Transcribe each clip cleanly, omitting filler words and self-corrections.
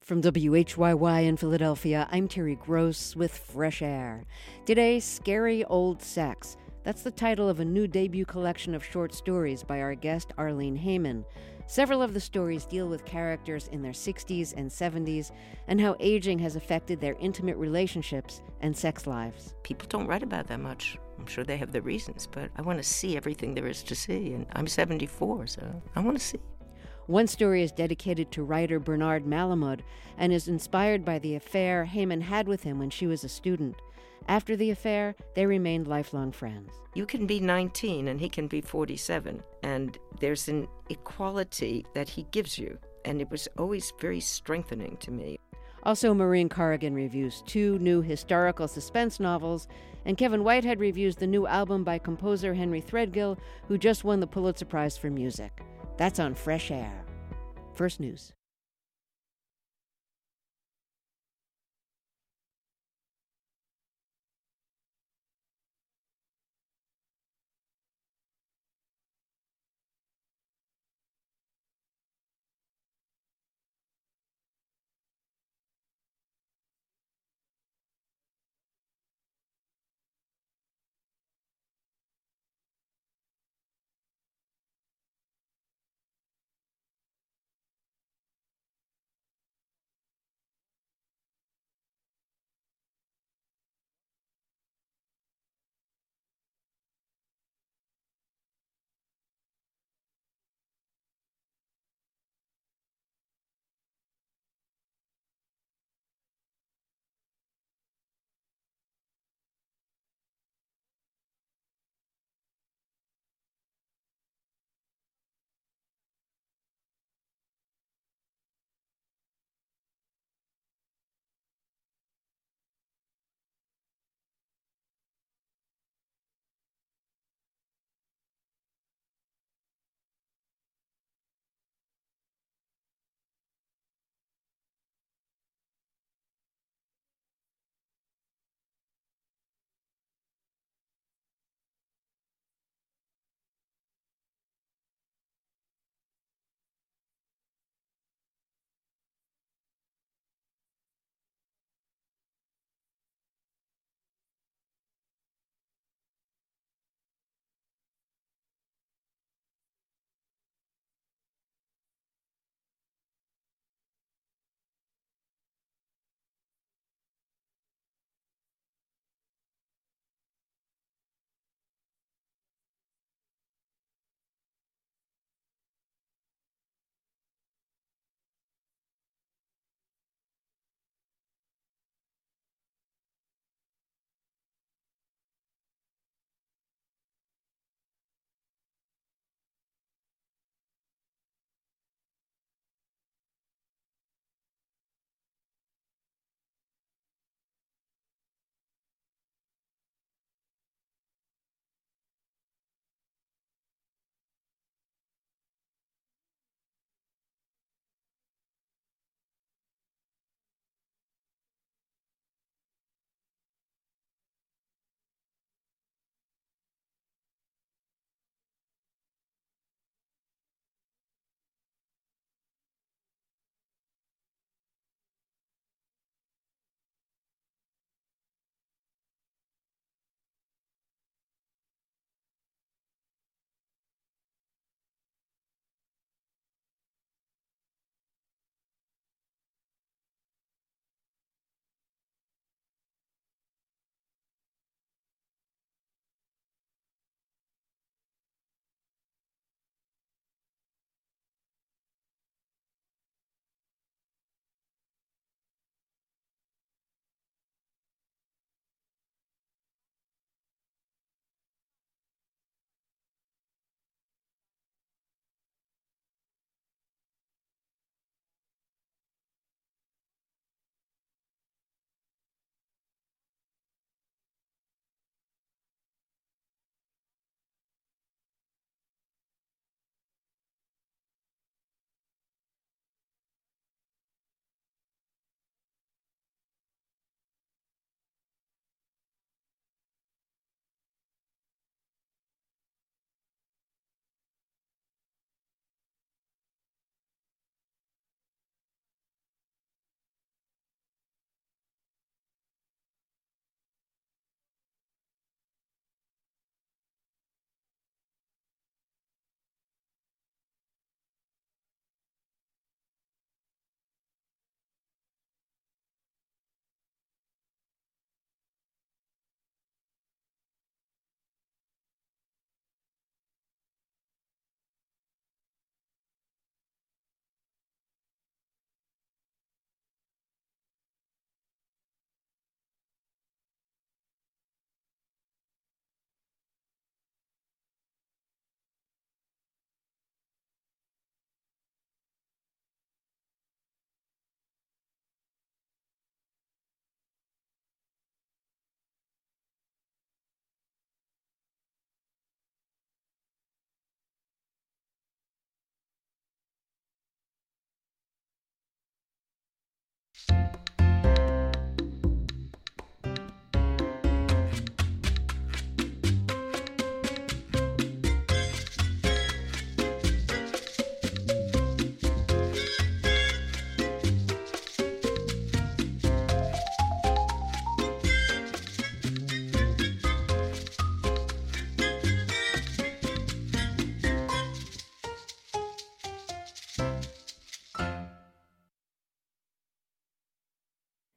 From WHYY in Philadelphia, I'm Terry Gross with Fresh Air. Today, Scary Old Sex. That's the title of a new debut collection of short stories by our guest Arlene Heyman. Several of the stories deal with characters in their 60s and 70s and how aging has affected their intimate relationships and sex lives. People don't write about that much. I'm sure they have their reasons, but I want to see everything there is to see, and I'm 74, so I want to see. One story is dedicated to writer Bernard Malamud and is inspired by the affair Heyman had with him when she was a student. After the affair, they remained lifelong friends. You can be 19 and he can be 47, and there's an equality that he gives you, and it was always very strengthening to me. Also, Maureen Corrigan reviews 2 new historical suspense novels, and Kevin Whitehead reviews the new album by composer Henry Threadgill, who just won the Pulitzer Prize for Music. That's on Fresh Air. First News.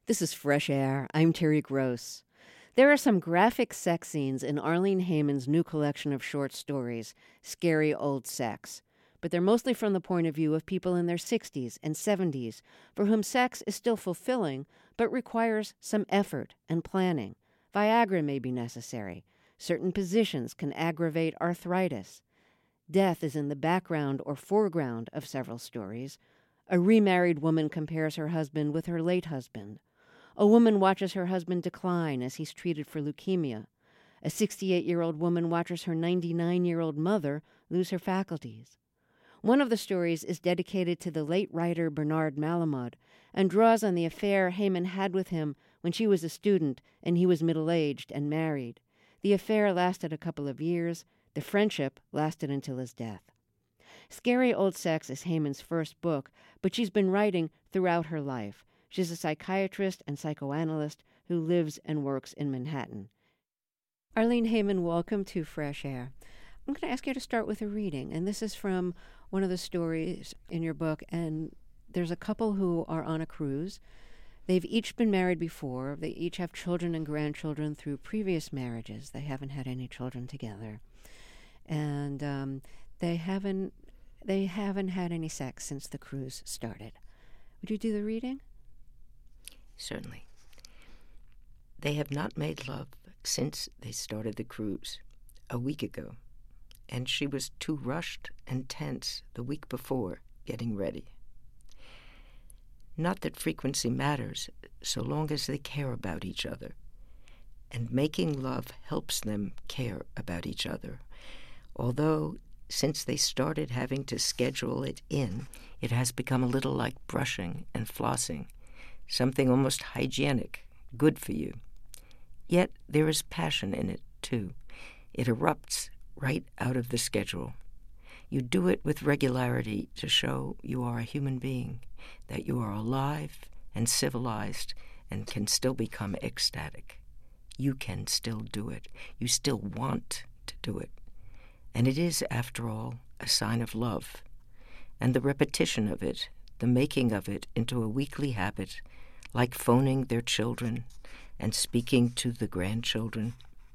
This is Fresh Air. I'm Terry Gross. There are some graphic sex scenes in Arlene Hayman's new collection of short stories, Scary Old Sex. But they're mostly from the point of view of people in their 60s and 70s, for whom sex is still fulfilling, but requires some effort and planning. Viagra may be necessary. Certain positions can aggravate arthritis. Death is in the background or foreground of several stories. A remarried woman compares her husband with her late husband. A woman watches her husband decline as he's treated for leukemia. A 68-year-old woman watches her 99-year-old mother lose her faculties. One of the stories is dedicated to the late writer Bernard Malamud and draws on the affair Hayman had with him when she was a student and he was middle-aged and married. The affair lasted a couple of years. The friendship lasted until his death. Scary Old Sex is Hayman's first book, but she's been writing throughout her life. She's a psychiatrist and psychoanalyst who lives and works in Manhattan. Arlene Hayman, welcome to Fresh Air. I'm going to ask you to start with a reading, and this is from one of the stories in your book, and there's a couple who are on a cruise. They've each been married before. They each have children and grandchildren through previous marriages. They haven't had any children together. And they haven't had any sex since the cruise started. Would you do the reading? Certainly. They have not made love since they started the cruise a week ago, and she was too rushed and tense the week before getting ready. Not that frequency matters, so long as they care about each other, and making love helps them care about each other, although since they started having to schedule it in, it has become a little like brushing and flossing, something almost hygienic, good for you. Yet there is passion in it, too. It erupts right out of the schedule. You do it with regularity to show you are a human being, that you are alive and civilized and can still become ecstatic. You can still do it. You still want to do it. And it is, after all, a sign of love. And the repetition of it, the making of it into a weekly habit, like phoning their children and speaking to the grandchildren.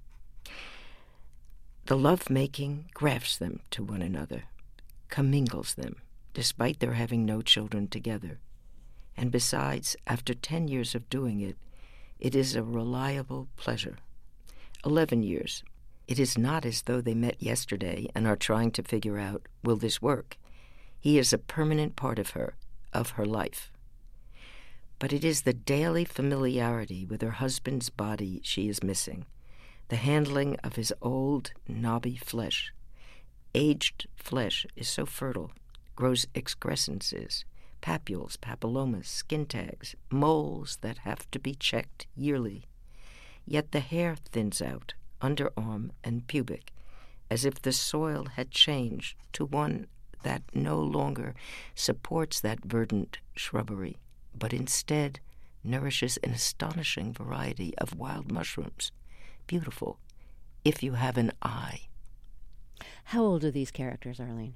The love-making grafts them to one another, commingles them, despite their having no children together. And besides, after 10 years of doing it, it is a reliable pleasure. 11 years. It is not as though they met yesterday and are trying to figure out, will this work? He is a permanent part of her life. But it is the daily familiarity with her husband's body she is missing, the handling of his old, knobby flesh. Aged flesh is so fertile, grows excrescences, papules, papillomas, skin tags, moles that have to be checked yearly. Yet the hair thins out, underarm and pubic, as if the soil had changed to one that no longer supports that verdant shrubbery, but instead nourishes an astonishing variety of wild mushrooms. Beautiful, if you have an eye. How old are these characters, Arlene?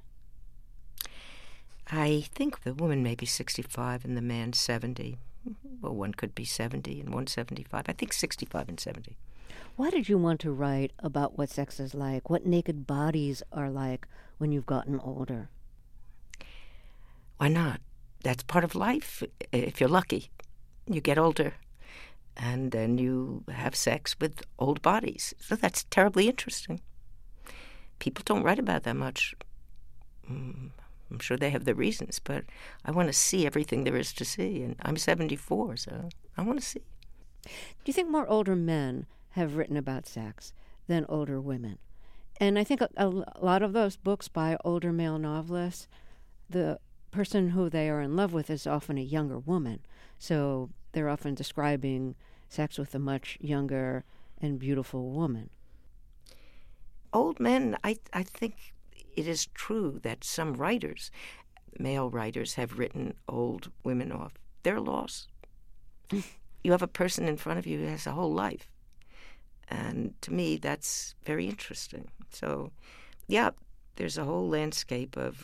I think the woman may be 65 and the man 70. Well, one could be 70 and 175. I think 65 and 70. Why did you want to write about what sex is like, what naked bodies are like when you've gotten older? Why not? That's part of life, if you're lucky. You get older, and then you have sex with old bodies. So that's terribly interesting. People don't write about that much. I'm sure they have their reasons, but I want to see everything there is to see, and I'm 74, so I want to see. Do you think more older men have written about sex than older women? And I think a lot of those books by older male novelists, the person who they are in love with is often a younger woman. So they're often describing sex with a much younger and beautiful woman. Old men, I think it is true that some writers, male writers, have written old women off. They're a loss. You have a person in front of you who has a whole life. And to me, that's very interesting. So, yeah, there's a whole landscape of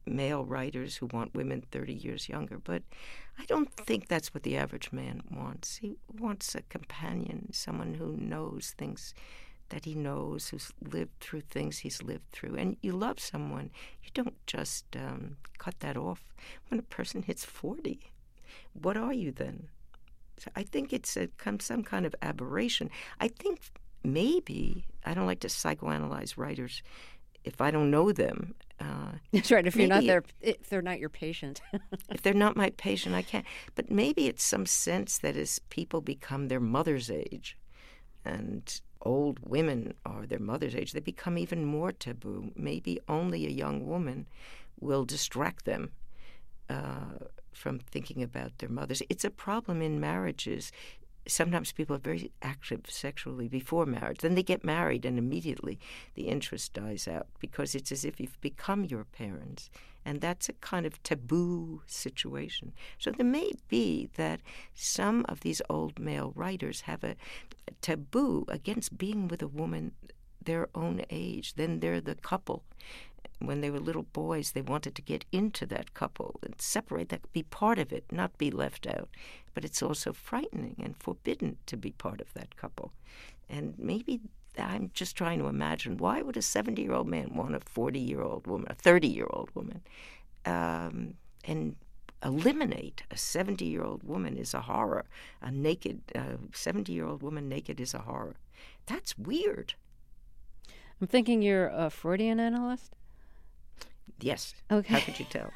male writers who want women 30 years younger, but I don't think that's what the average man wants. He wants a companion, someone who knows things that he knows, who's lived through things he's lived through. And you love someone, you don't just cut that off. When a person hits 40, what are you then? So I think it's some kind of aberration. I think maybe, I don't like to psychoanalyze writers if I don't know them. That's right. If they're not your patient. If they're not my patient, I can't. But maybe it's some sense that as people become their mother's age, and old women are their mother's age, they become even more taboo. Maybe only a young woman will distract them from thinking about their mothers. It's a problem in marriages. Sometimes people are very active sexually before marriage. Then they get married and immediately the interest dies out because it's as if you've become your parents. And that's a kind of taboo situation. So there may be that some of these old male writers have a taboo against being with a woman their own age. Then they're the couple. When they were little boys, they wanted to get into that couple and separate that, be part of it, not be left out. But it's also frightening and forbidden to be part of that couple. And maybe I'm just trying to imagine, why would a 70-year-old man want a 40-year-old woman, a 30-year-old woman, and eliminate a 70-year-old woman is a horror. A naked 70-year-old woman naked is a horror. That's weird. I'm thinking you're a Freudian analyst? Yes. Okay. How could you tell?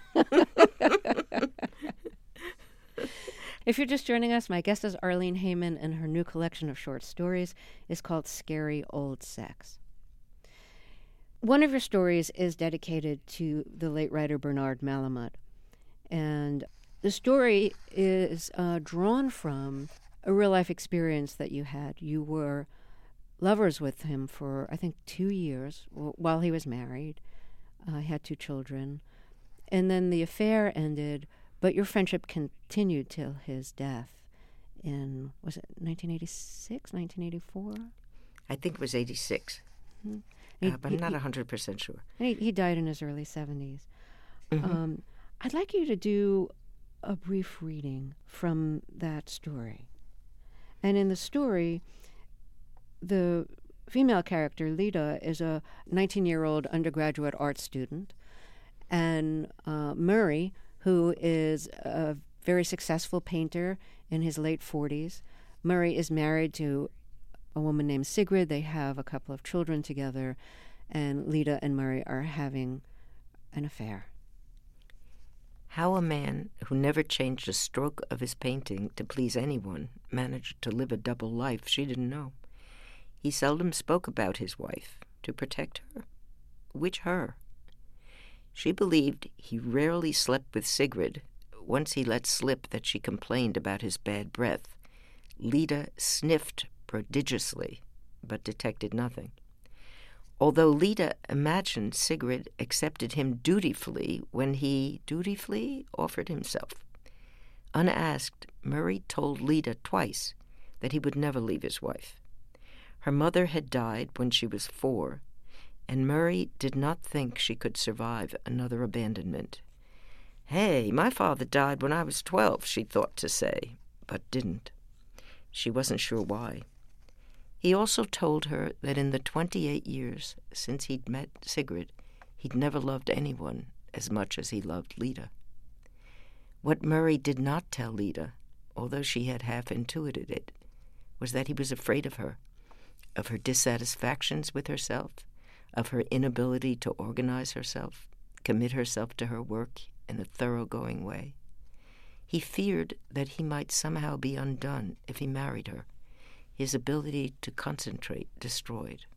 If you're just joining us, my guest is Arlene Hayman, and her new collection of short stories is called Scary Old Sex. One of your stories is dedicated to the late writer Bernard Malamud. And the story is drawn from a real-life experience that you had. You were lovers with him for, I think, 2 years while he was married. He had 2 children. And then the affair ended, but your friendship continued till his death in, was it 1986, 1984? I think it was 86. Mm-hmm. But I'm not 100% sure. He died in his early 70s. Mm-hmm. I'd like you to do a brief reading from that story. And in the story, the female character, Lida, is a 19-year-old undergraduate art student. And Murray, who is a very successful painter in his late 40s, Murray is married to a woman named Sigrid. They have a couple of children together, and Lida and Murray are having an affair. How a man who never changed a stroke of his painting to please anyone managed to live a double life, she didn't know. He seldom spoke about his wife to protect her. Which her? She believed he rarely slept with Sigrid. Once he let slip that she complained about his bad breath. Lida sniffed prodigiously, but detected nothing. Although Lida imagined Sigrid accepted him dutifully when he dutifully offered himself. Unasked, Murray told Lida twice that he would never leave his wife. Her mother had died when she was 4, and Murray did not think she could survive another abandonment. "Hey, my father died when I was 12, she thought to say, but didn't. She wasn't sure why. He also told her that in the 28 years since he'd met Sigrid, he'd never loved anyone as much as he loved Lida. What Murray did not tell Lida, although she had half intuited it, was that he was afraid of her dissatisfactions with herself, of her inability to organize herself, commit herself to her work in a thoroughgoing way. He feared that he might somehow be undone if he married her, his ability to concentrate destroyed.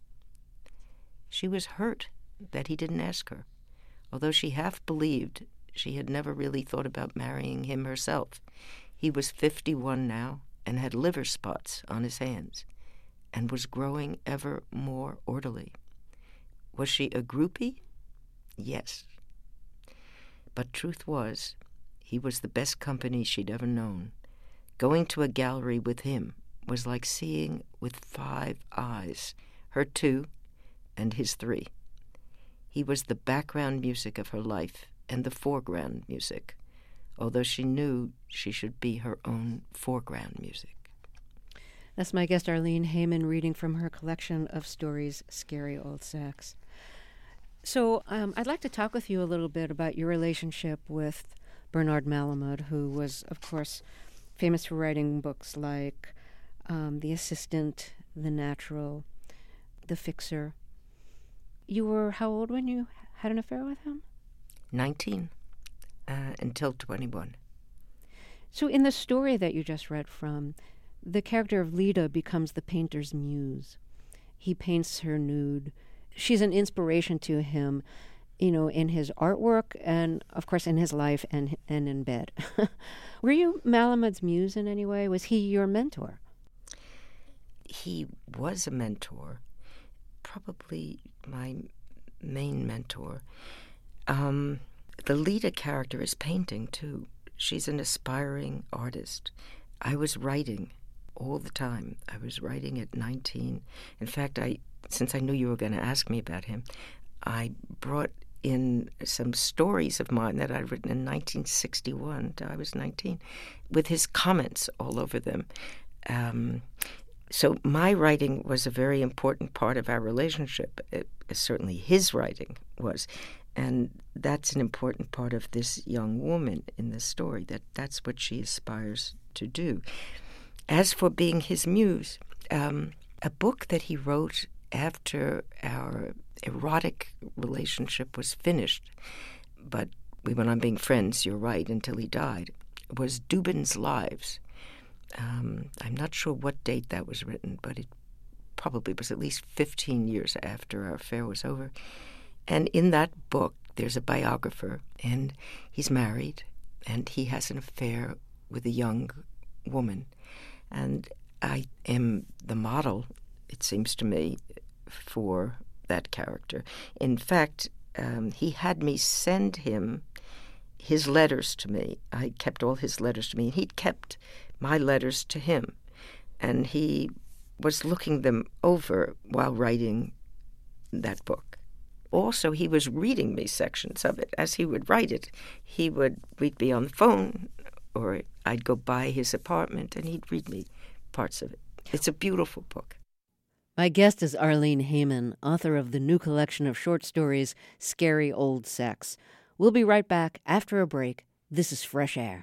She was hurt that he didn't ask her, although she half believed she had never really thought about marrying him herself. He was 51 now and had liver spots on his hands and was growing ever more orderly. Was she a groupie? Yes. But truth was, he was the best company she'd ever known. Going to a gallery with him was like seeing with 5 eyes, her 2 and his 3. He was the background music of her life, and the foreground music, although she knew she should be her own foreground music. That's my guest, Arlene Hayman, reading from her collection of stories, Scary Old Sex. So I'd like to talk with you a little bit about your relationship with Bernard Malamud, who was, of course, famous for writing books like The Assistant, The Natural, The Fixer. You were how old when you had an affair with him? 19, until 21. So in the story that you just read from, the character of Leda becomes the painter's muse. He paints her nude. She's an inspiration to him, in his artwork and, of course, in his life and in bed. Were you Malamud's muse in any way? Was he your mentor? He was a mentor, probably my main mentor. The Leda character is painting, too. She's an aspiring artist. I was writing all the time. I was writing at 19. In fact, since I knew you were going to ask me about him, I brought in some stories of mine that I'd written in 1961. I was 19, with his comments all over them. So my writing was a very important part of our relationship. Certainly his writing was. And that's an important part of this young woman in the story, that's what she aspires to do. As for being his muse, a book that he wrote after our erotic relationship was finished, but we went on being friends, you're right, until he died, was Dubin's Lives. I'm not sure what date that was written, but it probably was at least 15 years after our affair was over. And in that book, there's a biographer, and he's married, and he has an affair with a young woman. And I am the model, it seems to me, for that character. In fact, he had me send him his letters to me. I kept all his letters to me, and he'd kept my letters to him. And he was looking them over while writing that book. Also, he was reading me sections of it. As he would write it, we'd be on the phone, or I'd go by his apartment, and he'd read me parts of it. It's a beautiful book. My guest is Arlene Hayman, author of the new collection of short stories, Scary Old Sex. We'll be right back after a break. This is Fresh Air.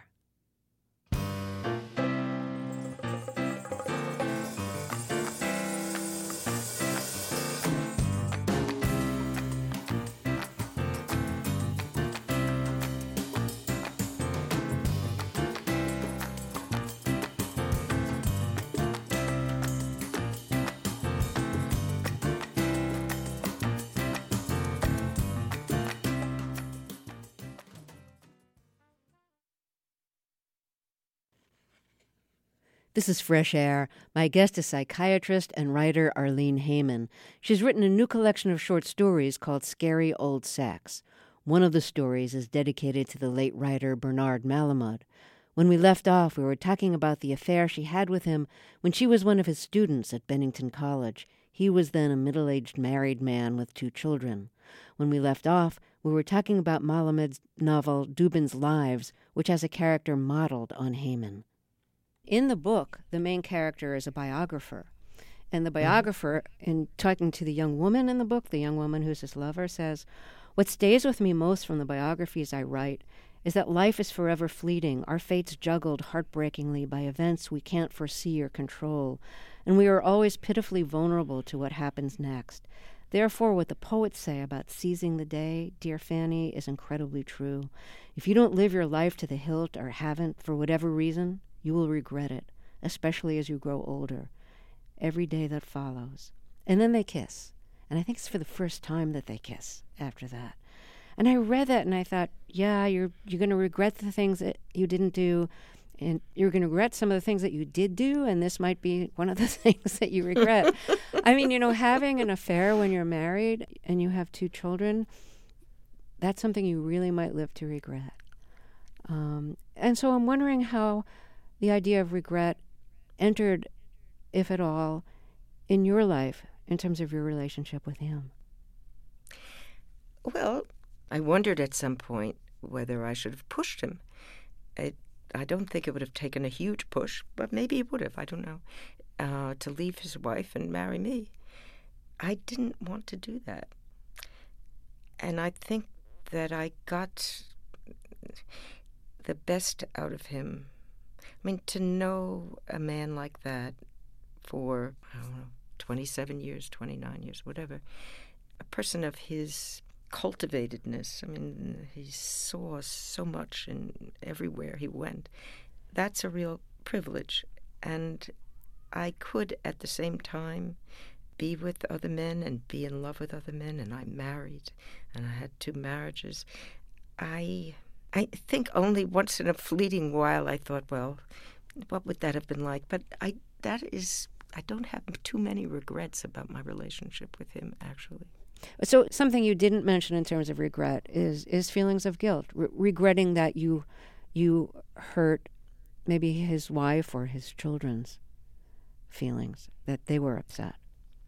This is Fresh Air. My guest is psychiatrist and writer Arlene Hayman. She's written a new collection of short stories called Scary Old Sex. One of the stories is dedicated to the late writer Bernard Malamud. When we left off, we were talking about the affair she had with him when she was one of his students at Bennington College. He was then a middle-aged married man with 2 children. When we left off, we were talking about Malamud's novel Dubin's Lives, which has a character modeled on Hayman. In the book, the main character is a biographer. And the biographer, in talking to the young woman in the book, the young woman who's his lover, says, "What stays with me most from the biographies I write is that life is forever fleeting, our fates juggled heartbreakingly by events we can't foresee or control, and we are always pitifully vulnerable to what happens next. Therefore, what the poets say about seizing the day, dear Fanny, is incredibly true. If you don't live your life to the hilt or haven't, for whatever reason, you will regret it, especially as you grow older, every day that follows." And then they kiss. And I think it's for the first time that they kiss after that. And I read that and I thought, yeah, you're going to regret the things that you didn't do, and you're going to regret some of the things that you did do, and this might be one of the things that you regret. I mean, having an affair when you're married and you have 2 children, that's something you really might live to regret. And so I'm wondering how the idea of regret entered, if at all, in your life in terms of your relationship with him. Well, I wondered at some point whether I should have pushed him. I don't think it would have taken a huge push, but maybe it would have, I don't know, to leave his wife and marry me. I didn't want to do that. And I think that I got the best out of him. I mean, to know a man like that for, I don't know, 27 years, 29 years, whatever, a person of his cultivatedness, I mean, he saw so much in everywhere he went. That's a real privilege. And I could, at the same time, be with other men and be in love with other men, and I married, and I had 2 marriages. I think only once in a fleeting while I thought, well, what would that have been like? But I don't have too many regrets about my relationship with him, actually. So something you didn't mention in terms of regret is feelings of guilt, regretting that you hurt maybe his wife or his children's feelings, that they were upset.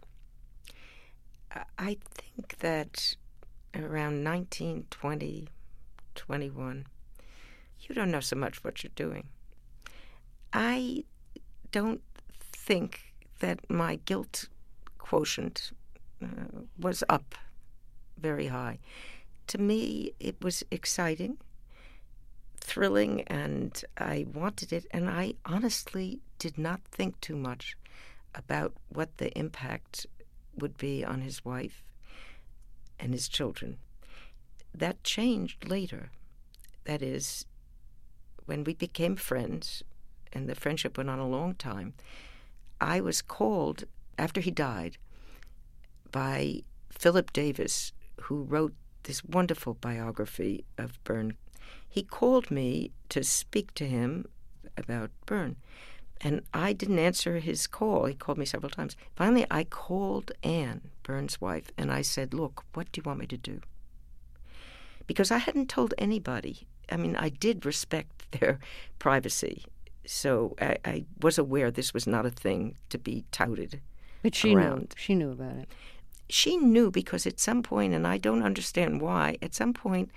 I think that around 19, 20, 21, you don't know so much what you're doing. I don't think that my guilt quotient was up very high. To me, it was exciting, thrilling, and I wanted it, and I honestly did not think too much about what the impact would be on his wife and his children. That changed later. That is, when we became friends, and the friendship went on a long time, I was called, after he died, by Philip Davis, who wrote this wonderful biography of Byrne. He called me to speak to him about Byrne, and I didn't answer his call. He called me several times. Finally, I called Anne, Byrne's wife, and I said, look, what do you want me to do? Because I hadn't told anybody. I mean, I did respect their privacy, so I was aware this was not a thing to be touted. But she around. knew. She knew about it. She knew because at some point, and I don't understand why, at some point,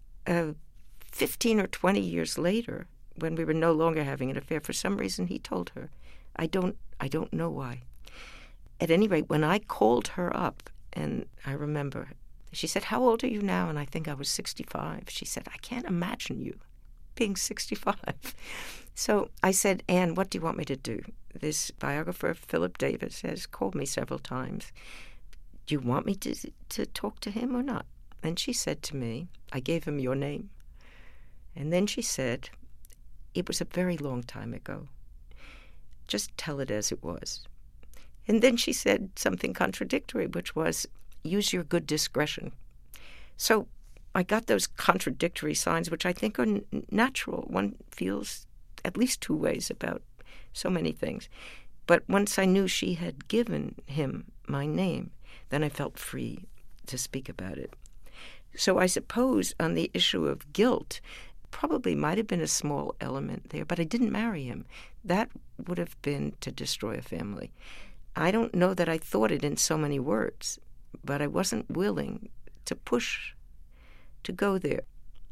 15 or 20 years later, when we were no longer having an affair, for some reason he told her. I don't know why. At any rate, when I called her up, and I remember, she said, how old are you now? And I think I was 65. She said, I can't imagine you being 65. So I said, Anne, what do you want me to do? This biographer, Philip Davis, has called me several times. Do you want me to talk to him or not? And she said to me, I gave him your name. And then she said, it was a very long time ago. Just tell it as it was. And then she said something contradictory, which was, use your good discretion. So I got those contradictory signs, which I think are natural. One feels at least 2 ways about so many things. But once I knew she had given him my name, then I felt free to speak about it. So I suppose on the issue of guilt, probably might have been a small element there, but I didn't marry him. That would have been to destroy a family. I don't know that I thought it in so many words, but I wasn't willing to push to go there.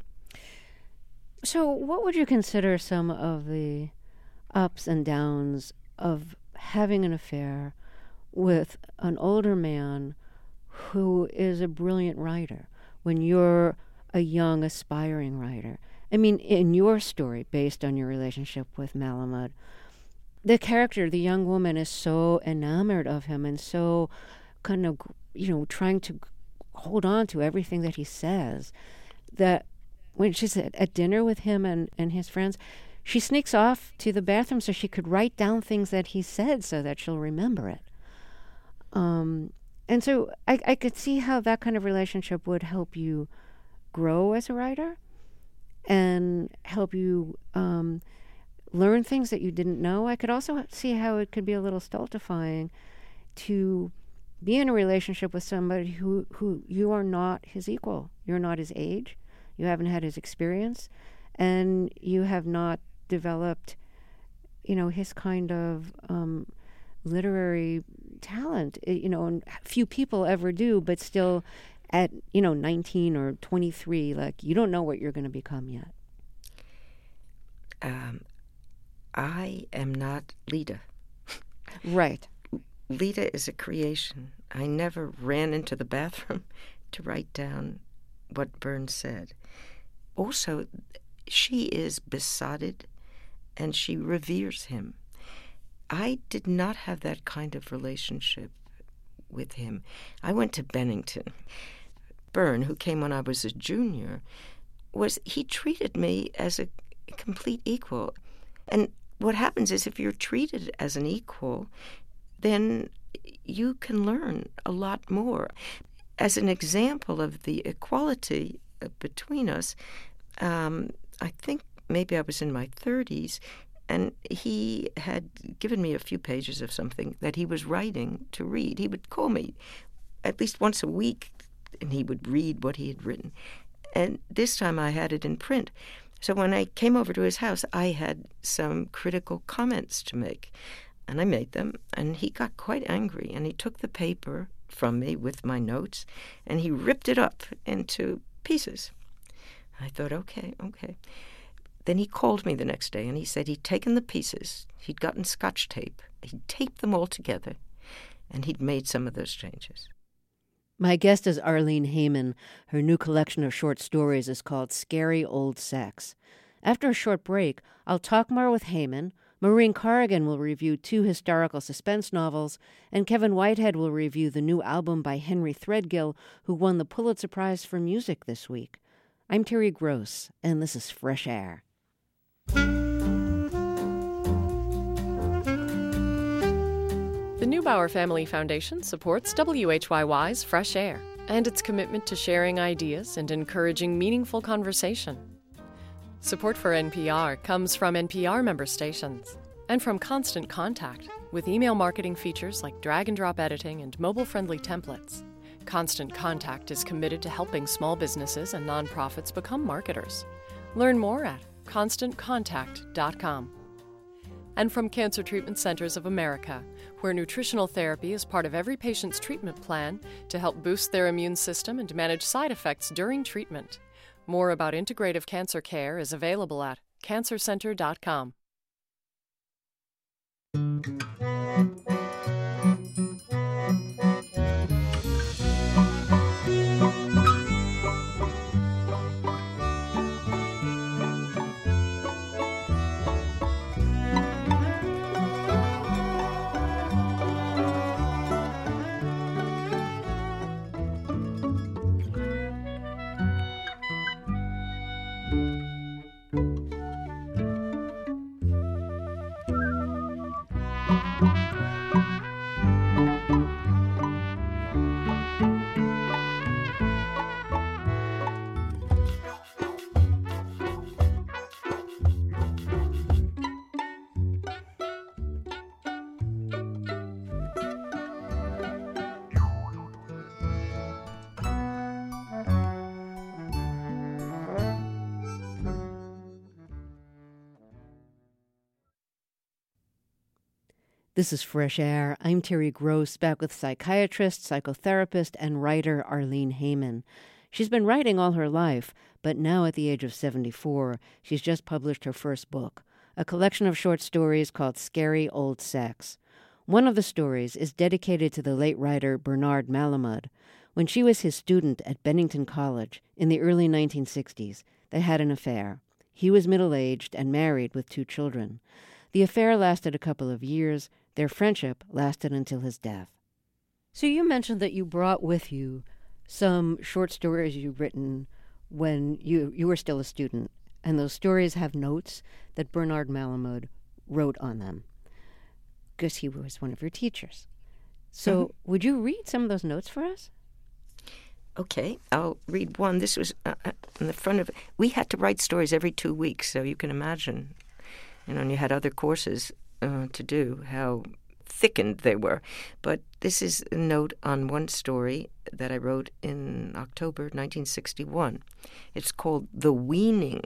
So what would you consider some of the ups and downs of having an affair with an older man who is a brilliant writer when you're a young, aspiring writer? I mean, in your story, based on your relationship with Malamud, the character, the young woman, is so enamored of him and so kind of, trying to hold on to everything that he says, that when she's at dinner with him and his friends, she sneaks off to the bathroom so she could write down things that he said so that she'll remember it. And so I could see how that kind of relationship would help you grow as a writer and help you learn things that you didn't know. I could also see how it could be a little stultifying to be in a relationship with somebody who you are not his equal. You're not his age. You haven't had his experience. And you have not developed, his kind of literary talent, and few people ever do, but still at, 19 or 23, like, you don't know what you're going to become yet? I am not Leda. Right. Leda is a creation. I never ran into the bathroom to write down what Burns said. Also, she is besotted, and she reveres him. I did not have that kind of relationship with him. I went to Bennington. Byrne, who came when I was a junior, he treated me as a complete equal. And what happens is if you're treated as an equal, then you can learn a lot more. As an example of the equality between us, I think maybe I was in my 30s, and he had given me a few pages of something that he was writing to read. He would call me at least once a week, and he would read what he had written. And this time I had it in print. So when I came over to his house, I had some critical comments to make. And I made them, and he got quite angry, and he took the paper from me with my notes, and he ripped it up into pieces. I thought, okay. Then he called me the next day, and he said he'd taken the pieces, he'd gotten Scotch tape, he'd taped them all together, and he'd made some of those changes. My guest is Arlene Hayman. Her new collection of short stories is called Scary Old Sex. After a short break, I'll talk more with Hayman. Maureen Corrigan will review 2 historical suspense novels, and Kevin Whitehead will review the new album by Henry Threadgill, who won the Pulitzer Prize for Music this week. I'm Terry Gross, and this is Fresh Air. The Neubauer Family Foundation supports WHYY's Fresh Air and its commitment to sharing ideas and encouraging meaningful conversation. Support for NPR comes from NPR member stations and from Constant Contact, with email marketing features like drag-and-drop editing and mobile-friendly templates. Constant Contact is committed to helping small businesses and nonprofits become marketers. Learn more at ConstantContact.com. And from Cancer Treatment Centers of America, where nutritional therapy is part of every patient's treatment plan to help boost their immune system and manage side effects during treatment. More about integrative cancer care is available at cancercenter.com. This is Fresh Air. I'm Terry Gross, back with psychiatrist, psychotherapist, and writer Arlene Hayman. She's been writing all her life, but now at the age of 74, she's just published her first book, a collection of short stories called Scary Old Sex. One of the stories is dedicated to the late writer Bernard Malamud. When she was his student at Bennington College in the early 1960s, they had an affair. He was middle-aged and married with 2 children. The affair lasted a couple of years. Their friendship lasted until his death. So you mentioned that you brought with you some short stories you'd written when you were still a student, and those stories have notes that Bernard Malamud wrote on them, because he was one of your teachers. So would you read some of those notes for us? Okay, I'll read one. This was in the front of it. We had to write stories every 2 weeks, so you can imagine, and you had other courses to do, how thickened they were. But this is a note on one story that I wrote in October 1961. It's called The Weaning,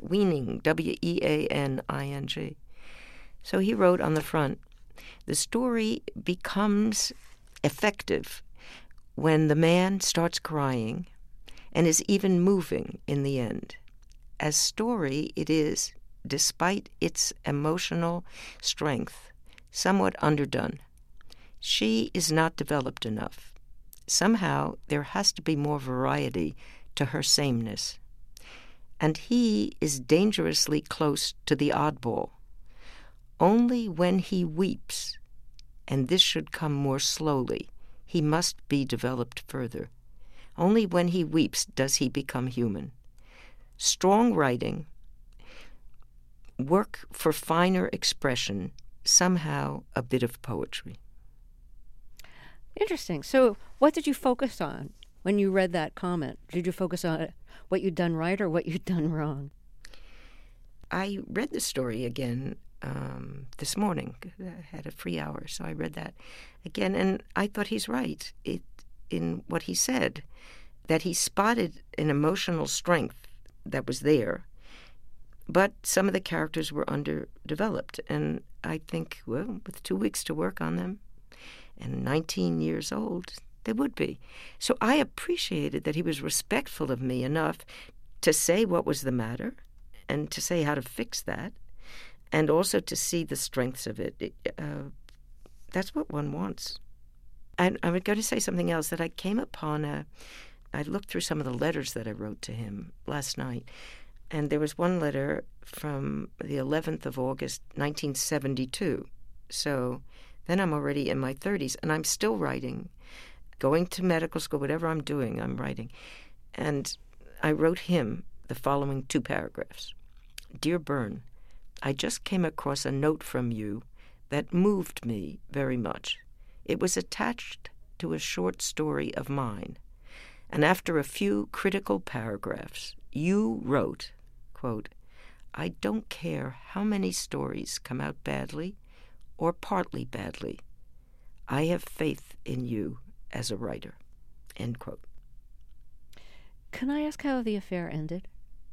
W-E-A-N-I-N-G. So he wrote on the front, "The story becomes effective when the man starts crying and is even moving in the end. As story, it is, despite its emotional strength, somewhat underdone. She is not developed enough. Somehow there has to be more variety to her sameness. And he is dangerously close to the oddball. Only when he weeps, and this should come more slowly, he must be developed further. Only when he weeps does he become human. Strong writing, work for finer expression, somehow a bit of poetry. Interesting. So what did you focus on when you read that comment? Did you focus on what you'd done right or what you'd done wrong? I read the story again this morning. I had a free hour, so I read that again, and I thought he's right in what he said, that he spotted an emotional strength that was there, but some of the characters were underdeveloped. And I think, well, with 2 weeks to work on them and 19 years old, they would be. So I appreciated that he was respectful of me enough to say what was the matter and to say how to fix that, and also to see the strengths of it. That's what one wants. And I was going to say something else, that I came upon I looked through some of the letters that I wrote to him last night, and there was one letter from the 11th of August, 1972. So then I'm already in my 30s, and I'm still writing, going to medical school, whatever I'm doing, I'm writing. And I wrote him the following 2 paragraphs. Dear Byrne, I just came across a note from you that moved me very much. It was attached to a short story of mine. And after a few critical paragraphs, you wrote, quote, I don't care how many stories come out badly or partly badly. I have faith in you as a writer, end quote. Can I ask how the affair ended?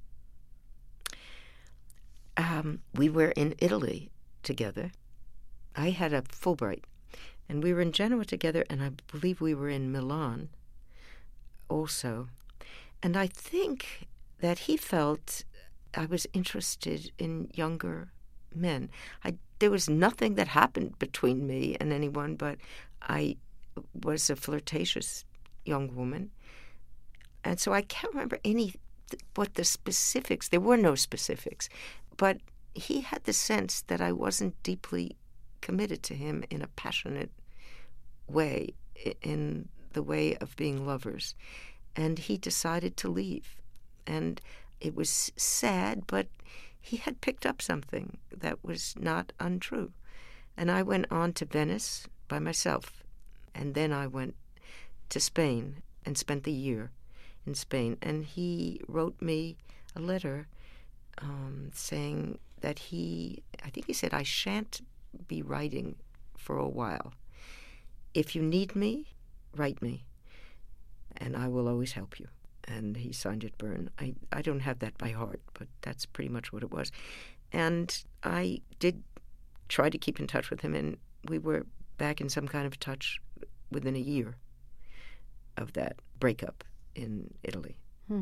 We were in Italy together. I had a Fulbright, and we were in Genoa together, and I believe we were in Milan also. And I think that he felt I was interested in younger men. There was nothing that happened between me and anyone, but I was a flirtatious young woman. And so I can't remember what the specifics, there were no specifics, but he had the sense that I wasn't deeply committed to him in a passionate way, in the way of being lovers. And he decided to leave. And it was sad, but he had picked up something that was not untrue. And I went on to Venice by myself. And then I went to Spain and spent the year in Spain. And he wrote me a letter saying that I think he said, I shan't be writing for a while. If you need me, write me, and I will always help you. And he signed it Byrne. I don't have that by heart, but that's pretty much what it was. And I did try to keep in touch with him, and we were back in some kind of touch within a year of that breakup in Italy.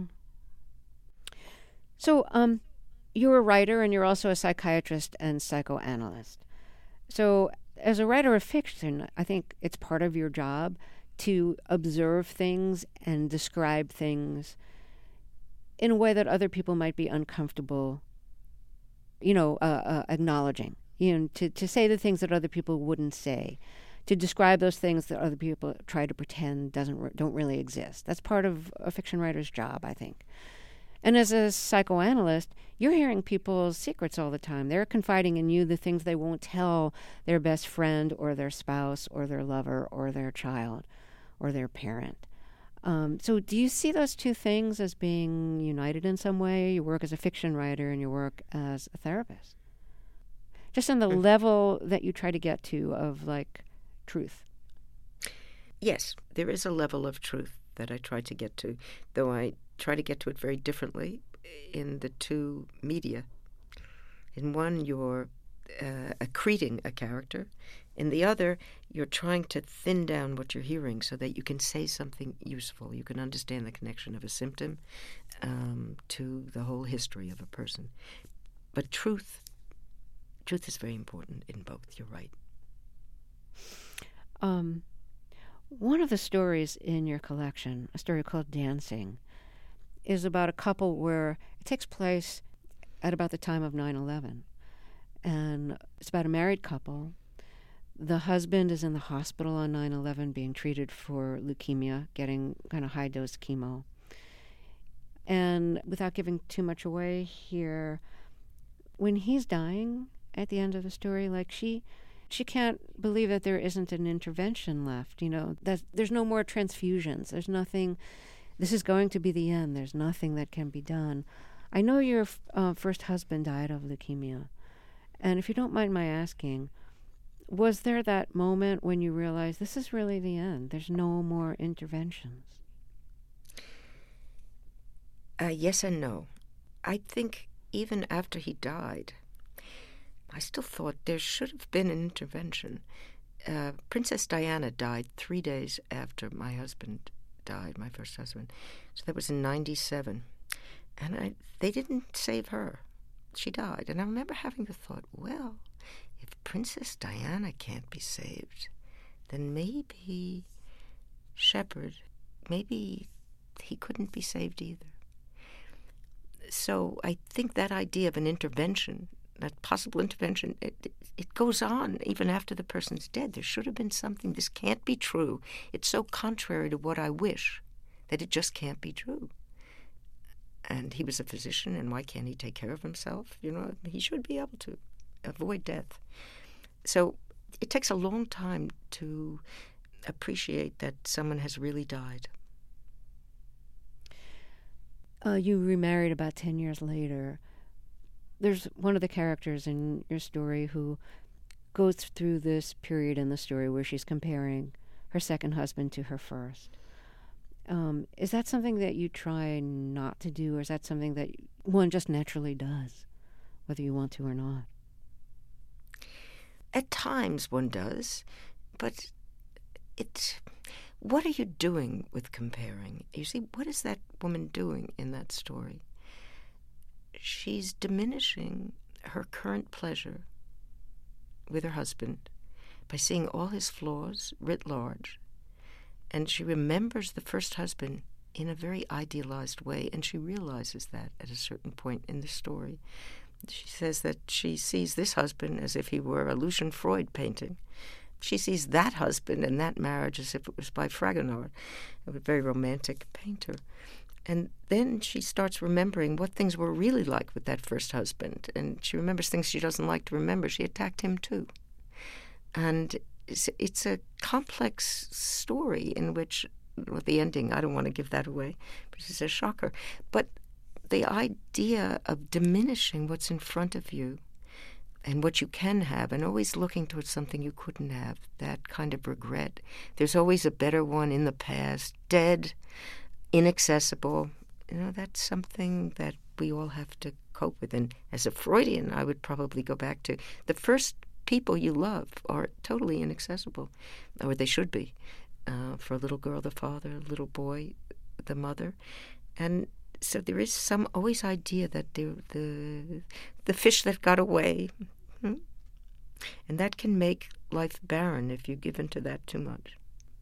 So you're a writer, and you're also a psychiatrist and psychoanalyst. So as a writer of fiction, I think it's part of your job to observe things and describe things in a way that other people might be uncomfortable, acknowledging, to say the things that other people wouldn't say, to describe those things that other people try to pretend don't really exist. That's part of a fiction writer's job, I think. And as a psychoanalyst, you're hearing people's secrets all the time. They're confiding in you the things they won't tell their best friend or their spouse or their lover or their child or their parent. So do you see those two things as being united in some way? Your work as a fiction writer and your work as a therapist? Just on the level that you try to get to of, truth. Yes, there is a level of truth that I try to get to, though I try to get to it very differently in the two media. In one, you're accreting a character. In the other, you're trying to thin down what you're hearing so that you can say something useful. You can understand the connection of a symptom to the whole history of a person. But truth is very important in both. You're right. One of the stories in your collection, a story called Dancing, is about a couple where it takes place at about the time of 9/11. And it's about a married couple. The husband is in the hospital on 9/11 being treated for leukemia, getting kind of high-dose chemo. And without giving too much away here, when he's dying at the end of the story, like she can't believe that there isn't an intervention left, that there's no more transfusions. There's nothing, this is going to be the end. There's nothing that can be done. I know your first husband died of leukemia. And if you don't mind my asking, was there that moment when you realized this is really the end? There's no more interventions? Yes and no. I think even after he died, I still thought there should have been an intervention. Princess Diana died 3 days after my husband died, my first husband. So that was in 1997. And they didn't save her. She died. And I remember having the thought, well, if Princess Diana can't be saved, then maybe Shepard, maybe he couldn't be saved either. So I think that idea of an intervention, that possible intervention, it goes on even after the person's dead. There should have been something. This can't be true. It's so contrary to what I wish that it just can't be true. And he was a physician, and why can't he take care of himself? He should be able to avoid death. So it takes a long time to appreciate that someone has really died. You remarried about 10 years later. There's one of the characters in your story who goes through this period in the story where she's comparing her second husband to her first. Is that something that you try not to do, or is that something that one just naturally does, whether you want to or not? At times one does, but what are you doing with comparing? You see, what is that woman doing in that story? She's diminishing her current pleasure with her husband by seeing all his flaws writ large. And she remembers the first husband in a very idealized way, and she realizes that at a certain point in the story. She says that she sees this husband as if he were a Lucian Freud painting. She sees that husband and that marriage as if it was by Fragonard, a very romantic painter. And then she starts remembering what things were really like with that first husband. And she remembers things she doesn't like to remember. She attacked him too. And it's a complex story in which, with the ending, I don't want to give that away, because it's a shocker. But the idea of diminishing what's in front of you and what you can have, and always looking towards something you couldn't have, that kind of regret. There's always a better one in the past, dead, inaccessible. That's something that we all have to cope with. And as a Freudian, I would probably go back to the first people you love are totally inaccessible, or they should be. For a little girl, the father; a little boy, the mother. And so there is some always idea that the fish that got away, and that can make life barren if you give in to that too much.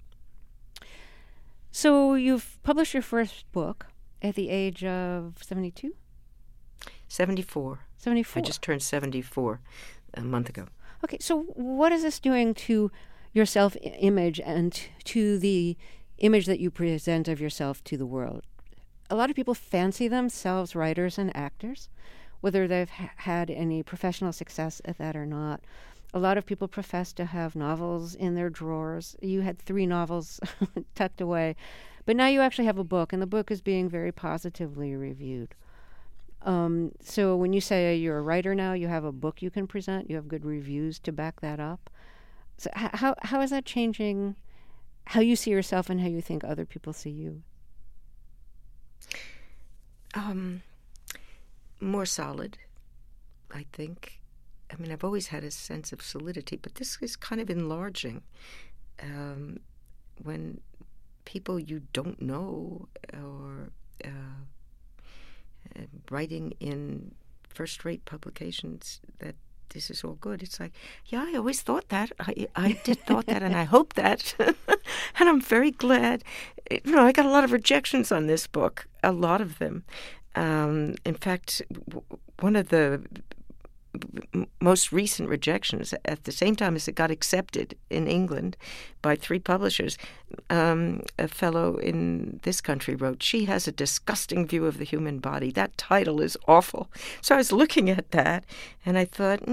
So you've published your first book at the age of 72? 74. 74. I just turned 74 a month ago. Okay, so what is this doing to your self-image and to the image that you present of yourself to the world? A lot of people fancy themselves writers and actors, whether they've had any professional success at that or not. A lot of people profess to have novels in their drawers. You had 3 novels tucked away. But now you actually have a book, and the book is being very positively reviewed. So when you say you're a writer now, you have a book you can present, you have good reviews to back that up. So how is that changing how you see yourself and how you think other people see you? More solid, I think. I've always had a sense of solidity, but this is kind of enlarging. When people you don't know or writing in first-rate publications that this is all good. It's like, yeah, I always thought that. I did thought that, and I hope that. And I'm very glad. I got a lot of rejections on this book, a lot of them. In fact, one of the most recent rejections, at the same time as it got accepted in England by 3 publishers, a fellow in this country wrote, "She has a disgusting view of the human body. That title is awful." So I was looking at that, and I thought,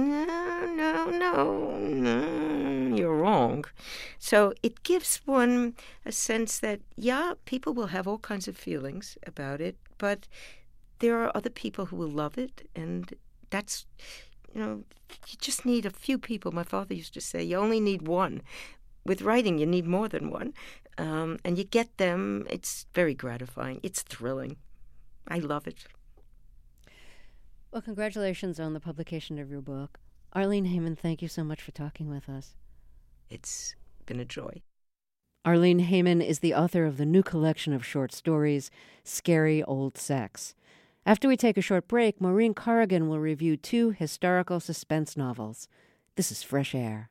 no, you're wrong. So it gives one a sense that, yeah, people will have all kinds of feelings about it, but there are other people who will love it, and that's, you just need a few people. My father used to say, you only need one. With writing, you need more than one. And you get them. It's very gratifying. It's thrilling. I love it. Well, congratulations on the publication of your book. Arlene Hayman, thank you so much for talking with us. It's been a joy. Arlene Hayman is the author of the new collection of short stories, Scary Old Sex. After we take a short break, Maureen Corrigan will review 2 historical suspense novels. This is Fresh Air.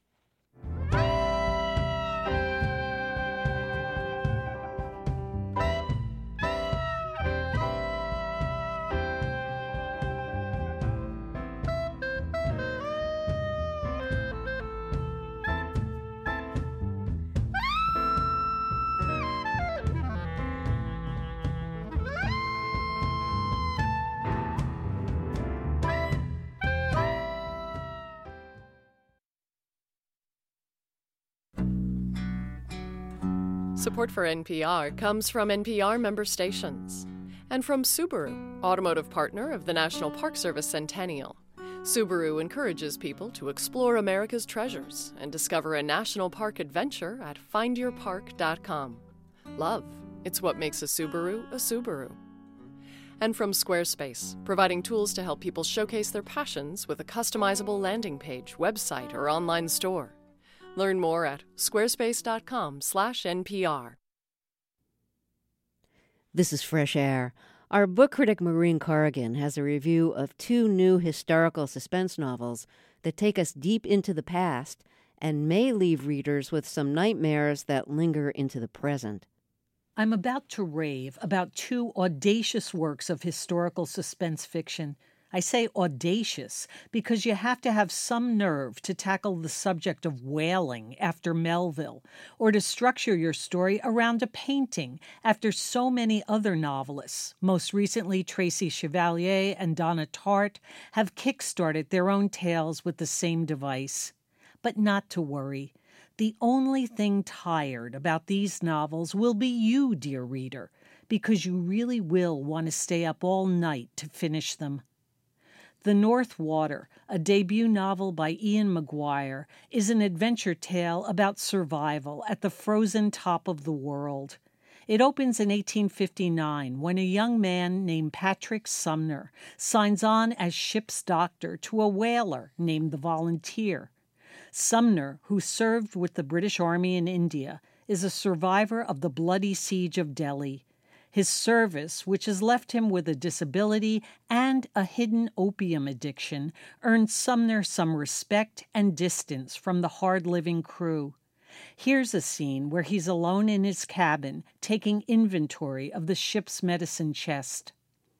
Support for NPR comes from NPR member stations and from Subaru, automotive partner of the National Park Service Centennial. Subaru encourages people to explore America's treasures and discover a national park adventure at findyourpark.com. Love, it's what makes a Subaru a Subaru. And from Squarespace, providing tools to help people showcase their passions with a customizable landing page, website, or online store. Learn more at squarespace.com/NPR. This is Fresh Air. Our book critic Maureen Corrigan has a review of 2 new historical suspense novels that take us deep into the past and may leave readers with some nightmares that linger into the present. I'm about to rave about 2 audacious works of historical suspense fiction. I say audacious because you have to have some nerve to tackle the subject of whaling after Melville, or to structure your story around a painting after so many other novelists, most recently Tracy Chevalier and Donna Tartt, have kick-started their own tales with the same device. But not to worry. The only thing tired about these novels will be you, dear reader, because you really will want to stay up all night to finish them. The North Water, a debut novel by Ian McGuire, is an adventure tale about survival at the frozen top of the world. It opens in 1859 when a young man named Patrick Sumner signs on as ship's doctor to a whaler named the Volunteer. Sumner, who served with the British Army in India, is a survivor of the bloody siege of Delhi. His service, which has left him with a disability and a hidden opium addiction, earned Sumner some respect and distance from the hard-living crew. Here's a scene where he's alone in his cabin, taking inventory of the ship's medicine chest.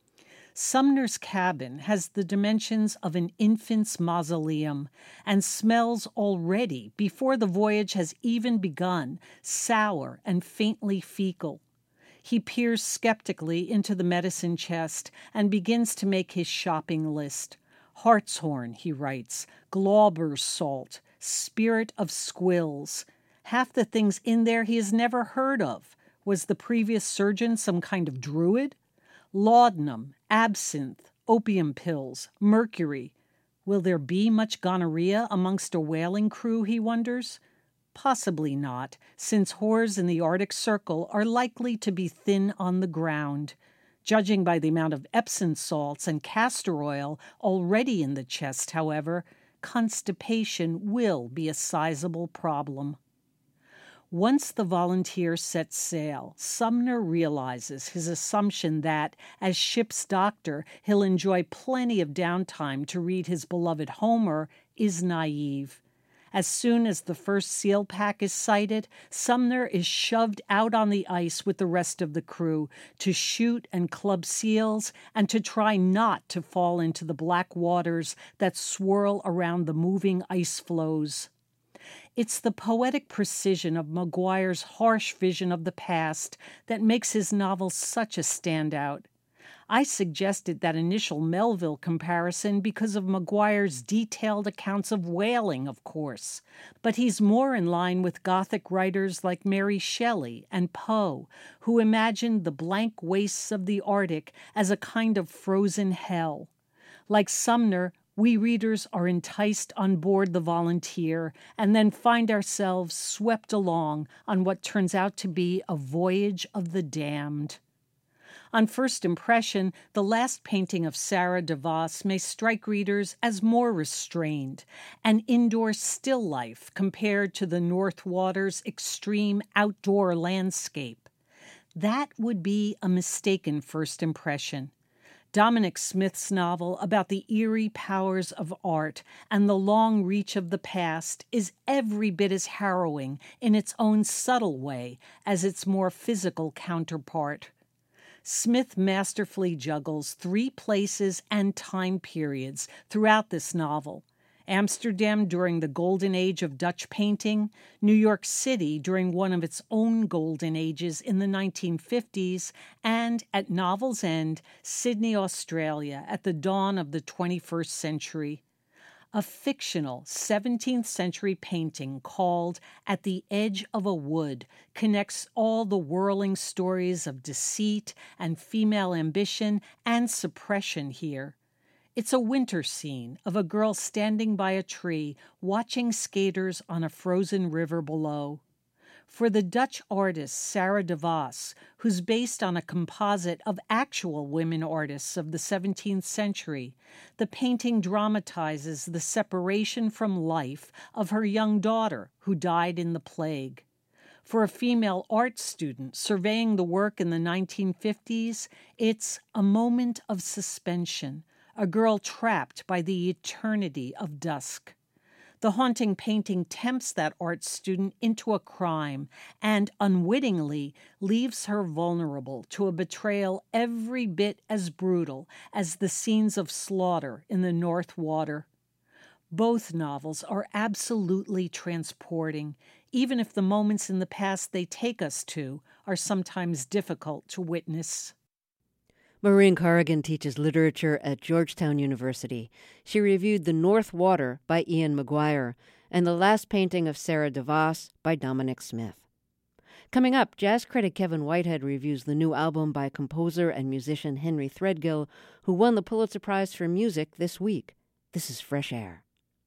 Sumner's cabin has the dimensions of an infant's mausoleum and smells already, before the voyage has even begun, sour and faintly fecal. He peers skeptically into the medicine chest and begins to make his shopping list. Hartshorn, he writes, Glauber's salt, spirit of squills. Half the things in there he has never heard of. Was the previous surgeon some kind of druid? Laudanum, absinthe, opium pills, mercury. Will there be much gonorrhea amongst a whaling crew, he wonders? Possibly not, since whores in the Arctic Circle are likely to be thin on the ground. Judging by the amount of Epsom salts and castor oil already in the chest, however, constipation will be a sizable problem. Once the volunteer sets sail, Sumner realizes his assumption that, as ship's doctor, he'll enjoy plenty of downtime to read his beloved Homer is naive. As soon as the first seal pack is sighted, Sumner is shoved out on the ice with the rest of the crew to shoot and club seals and to try not to fall into the black waters that swirl around the moving ice floes. It's the poetic precision of McGuire's harsh vision of the past that makes his novel such a standout. I suggested that initial Melville comparison because of McGuire's detailed accounts of whaling, of course, but he's more in line with Gothic writers like Mary Shelley and Poe, who imagined the blank wastes of the Arctic as a kind of frozen hell. Like Sumner, we readers are enticed on board the Volunteer and then find ourselves swept along on what turns out to be a voyage of the damned. On first impression, the last painting of Sarah DeVos may strike readers as more restrained, an indoor still life compared to the North Water's extreme outdoor landscape. That would be a mistaken first impression. Dominic Smith's novel about the eerie powers of art and the long reach of the past is every bit as harrowing in its own subtle way as its more physical counterpart. Smith masterfully juggles 3 places and time periods throughout this novel: Amsterdam during the golden age of Dutch painting, New York City during one of its own golden ages in the 1950s, and, at novel's end, Sydney, Australia at the dawn of the 21st century. A fictional 17th century painting called At the Edge of a Wood connects all the whirling stories of deceit and female ambition and suppression here. It's a winter scene of a girl standing by a tree watching skaters on a frozen river below. For the Dutch artist Sarah DeVos, who's based on a composite of actual women artists of the 17th century, the painting dramatizes the separation from life of her young daughter, who died in the plague. For a female art student surveying the work in the 1950s, it's a moment of suspension, a girl trapped by the eternity of dusk. The haunting painting tempts that art student into a crime and, unwittingly, leaves her vulnerable to a betrayal every bit as brutal as the scenes of slaughter in the North Water. Both novels are absolutely transporting, even if the moments in the past they take us to are sometimes difficult to witness. Maureen Corrigan teaches literature at Georgetown University. She reviewed The North Water by Ian McGuire and The Last Painting of Sarah DeVos by Dominic Smith. Coming up, jazz critic Kevin Whitehead reviews the new album by composer and musician Henry Threadgill, who won the Pulitzer Prize for Music this week. This is Fresh Air.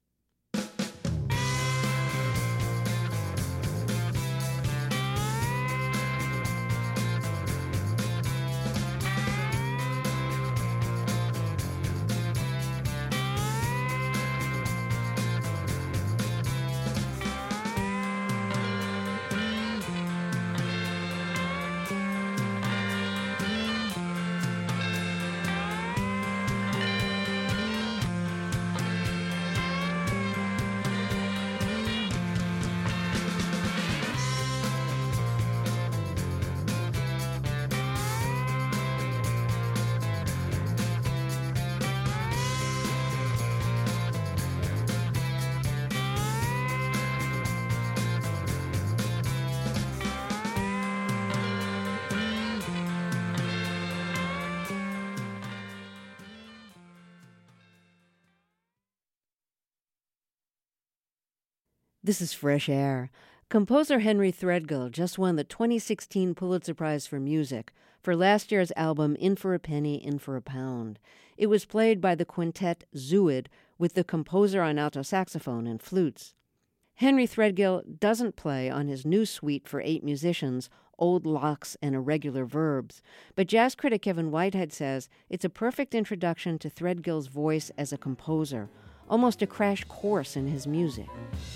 This is Fresh Air. Composer Henry Threadgill just won the 2016 Pulitzer Prize for Music for last year's album In for a Penny, In for a Pound. It was played by the quintet Zooid with the composer on alto saxophone and flutes. Henry Threadgill doesn't play on his new suite for 8 musicians, Old Locks and Irregular Verbs, but jazz critic Kevin Whitehead says it's a perfect introduction to Threadgill's voice as a composer, almost a crash course in his music.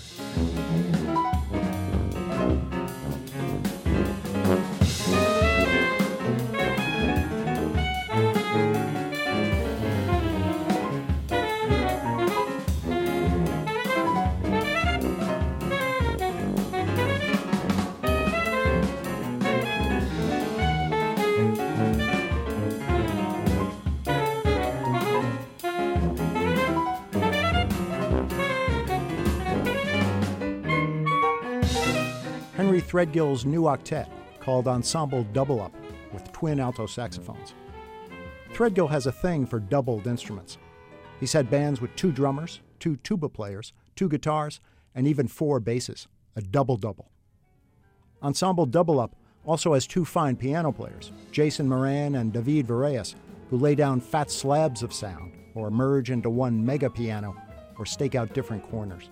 Henry Threadgill's new octet, called Ensemble Double Up, with twin alto saxophones. Threadgill has a thing for doubled instruments. He's had bands with 2 drummers, 2 tuba players, 2 guitars, and even 4 basses, a double-double. Ensemble Double Up also has 2 fine piano players, Jason Moran and David Vareas, who lay down fat slabs of sound, or merge into one mega piano, or stake out different corners.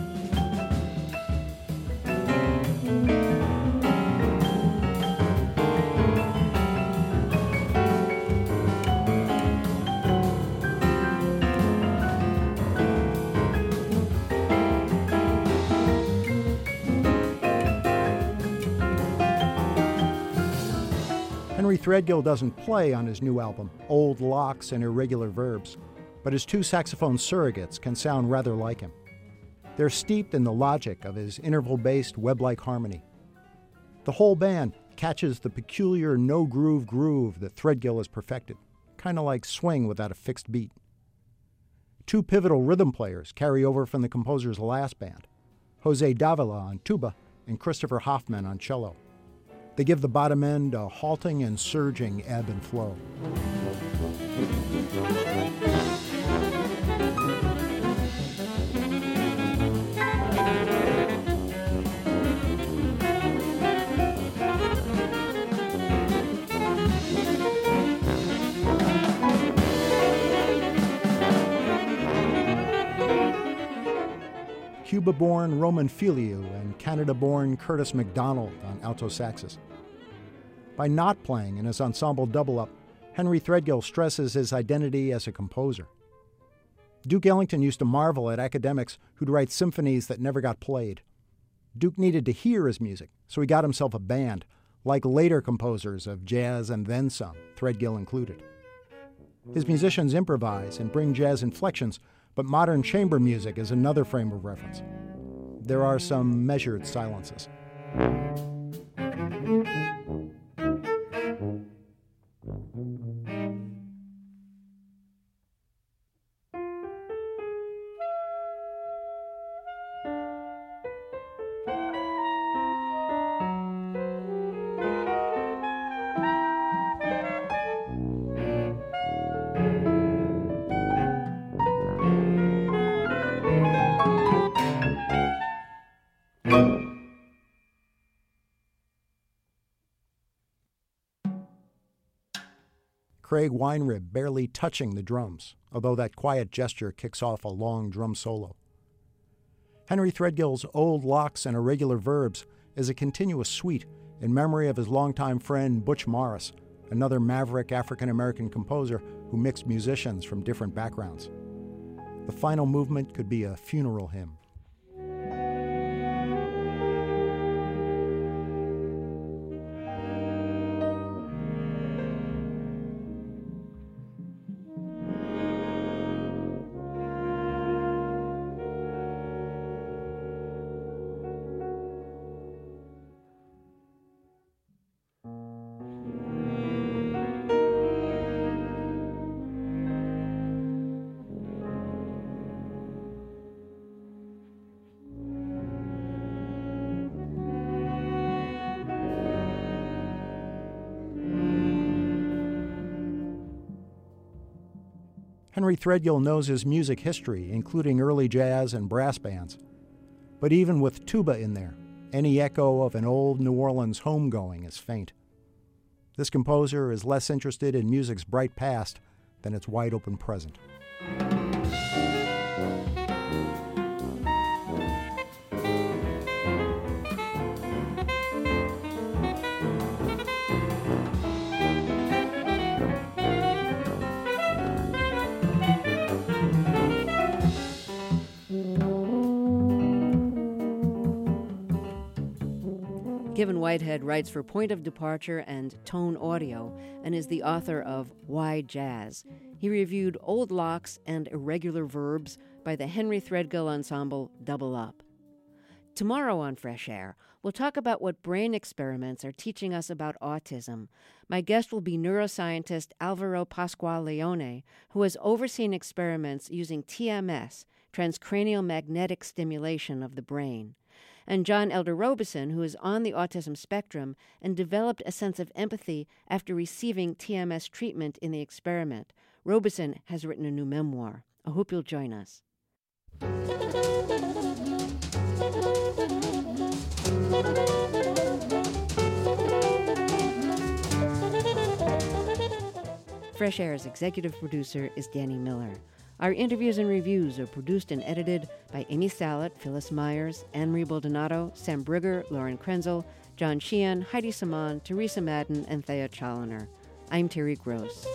Henry Threadgill doesn't play on his new album, Old Locks and Irregular Verbs, but his 2 saxophone surrogates can sound rather like him. They're steeped in the logic of his interval-based web-like harmony. The whole band catches the peculiar no-groove groove that Threadgill has perfected, kind of like swing without a fixed beat. 2 pivotal rhythm players carry over from the composer's last band, Jose Davila on tuba and Christopher Hoffman on cello. They give the bottom end a halting and surging ebb and flow. Cuba-born Roman Filiu and Canada-born Curtis McDonald on alto saxes. By not playing in his Ensemble Double Up, Henry Threadgill stresses his identity as a composer. Duke Ellington used to marvel at academics who'd write symphonies that never got played. Duke needed to hear his music, so he got himself a band, like later composers of jazz and then some, Threadgill included. His musicians improvise and bring jazz inflections, but modern chamber music is another frame of reference. There are some measured silences. Craig Weinrib barely touching the drums, although that quiet gesture kicks off a long drum solo. Henry Threadgill's Old Locks and Irregular Verbs is a continuous suite in memory of his longtime friend Butch Morris, another maverick African-American composer who mixed musicians from different backgrounds. The final movement could be a funeral hymn. Henry Threadgill knows his music history, including early jazz and brass bands. But even with tuba in there, any echo of an old New Orleans homegoing is faint. This composer is less interested in music's bright past than its wide-open present. Kevin Whitehead writes for Point of Departure and Tone Audio and is the author of Why Jazz. He reviewed Old Locks and Irregular Verbs by the Henry Threadgill Ensemble Double Up. Tomorrow on Fresh Air, we'll talk about what brain experiments are teaching us about autism. My guest will be neuroscientist Alvaro Pascual-Leone, who has overseen experiments using TMS, transcranial magnetic stimulation of the brain. And John Elder Robison, who is on the autism spectrum and developed a sense of empathy after receiving TMS treatment in the experiment. Robison has written a new memoir. I hope you'll join us. Fresh Air's executive producer is Danny Miller. Our interviews and reviews are produced and edited by Amy Salet, Phyllis Myers, Anne-Marie Baldonado, Sam Brigger, Lauren Krenzel, John Sheehan, Heidi Saman, Teresa Madden, and Thea Challoner. I'm Terry Gross.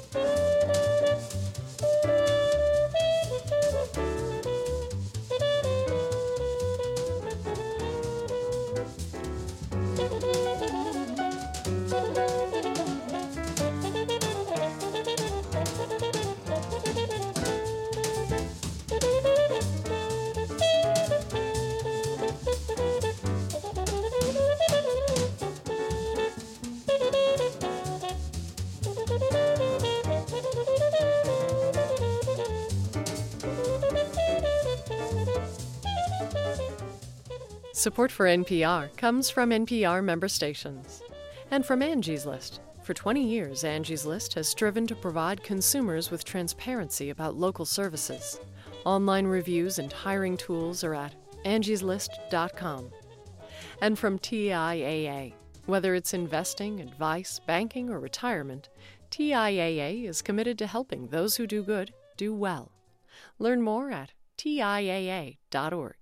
Support for NPR comes from NPR member stations and from Angie's List. For 20 years, Angie's List has striven to provide consumers with transparency about local services. Online reviews and hiring tools are at angieslist.com. And from TIAA. Whether it's investing, advice, banking, or retirement, TIAA is committed to helping those who do good do well. Learn more at TIAA.org.